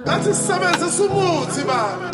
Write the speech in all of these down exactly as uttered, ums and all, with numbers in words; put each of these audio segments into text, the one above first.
Ngathi sisebenzisa umuthi baba.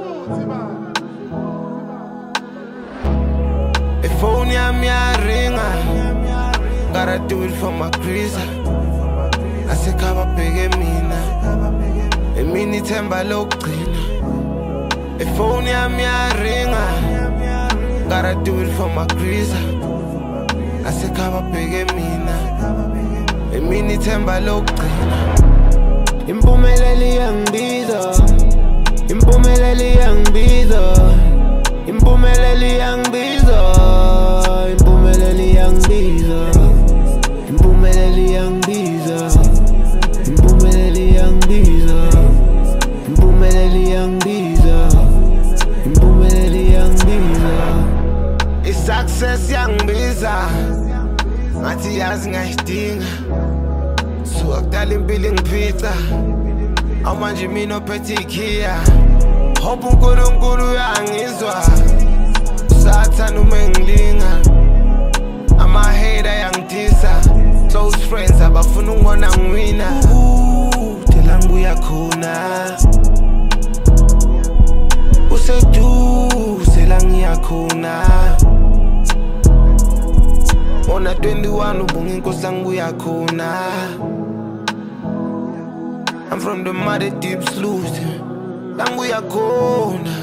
Phone yami yaringa, gotta do it for my creaser. Asekhaba bheke mina, emini ithemba lokugcina. Phone yami yaringa, gotta do it for my creaser. Asekhaba bheke mina, emini ithemba lokugcina. Impumelelo yangibiza, impumelelo yangibiza, impumelelo yangibiza, impumelelo yangibiza, impumelelo yangibiza, impumelelo yangibiza, impumelelo yangibiza, impumelelo yangibiza. I-success yangibiza, ngathi yazi ngayidinga. So akudala impilo ingiphitha, awumanje mina ophethe ikhiya. Hope uNkulunkulu uyangizwa, usathanda uma engilinga. Ama-hater yangidisa, close friends abafuna ungibona ngiwina. Thela ngibuya khona, useduze la ngiya khona. Ona twenty-one ubunga inkosi la ngibuya khona. I'm from the mother deep sluice, la ngibuya khona.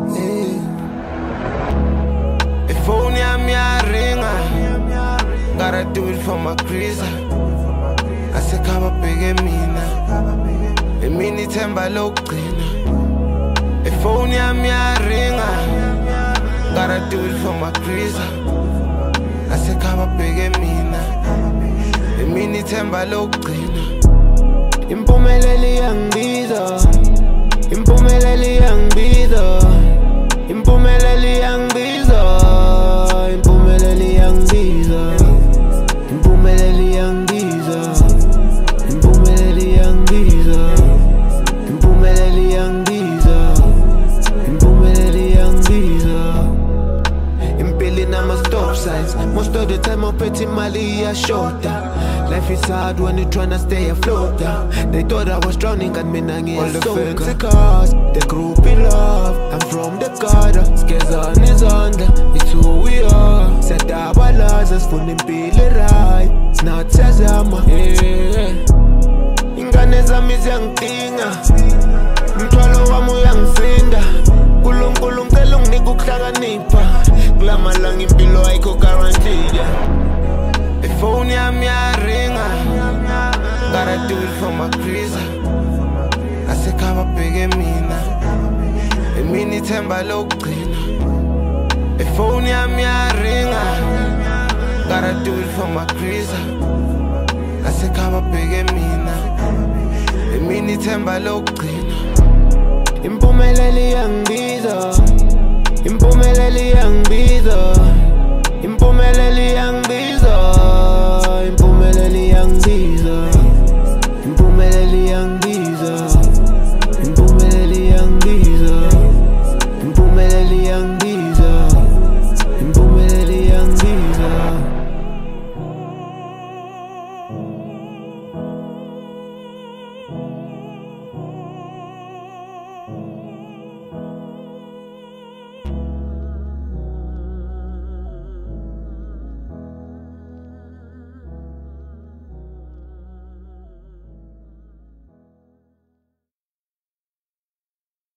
Phone yami yaringa, gotta do it for my creaser. Asekhaba bheke mina, emini ithemba lokugcina. Phone yami yaringa, gotta do it for my creaser. Asekhaba bheke mina, emini ithemba lokugcina. Impumelelo yangibiza, impumelelo yangibiza, impumelelo yangibiza, impumelelo yangibiza, impumelelo yangibiza, impumelelo yangibiza, impumelelo yangibiza, impumelelo yangibiza. Impilo inama-stop signs, most of the time ophethe imali iyashota. Life is hard when you tryna stay afloat. They thought I was drowning and mina ngiyasoka. All the fancy cars, the group in love. I'm from the gutter, scares on izandla, it's who we are. Siyadabalaza sifuna impilo right, not siyazama, yeah. Ingane zami ziyangidinga, umthwalo wami uyangisinda. Nkulunkulu ngicela unginike ukuhlakanipha, kula malanga impilo ayikho guaranteed. Phone yami yaringa, gotta do it for my creaser. Asekhaba bheke mina, emini ithemba lokugcina. Phone yami yaringa, gotta do it for my creaser. Asekhaba bheke mina, emini ithemba lokugcina. Impumelelo yangibiza, impumelelo yangibiza, impumelelo yangibiza.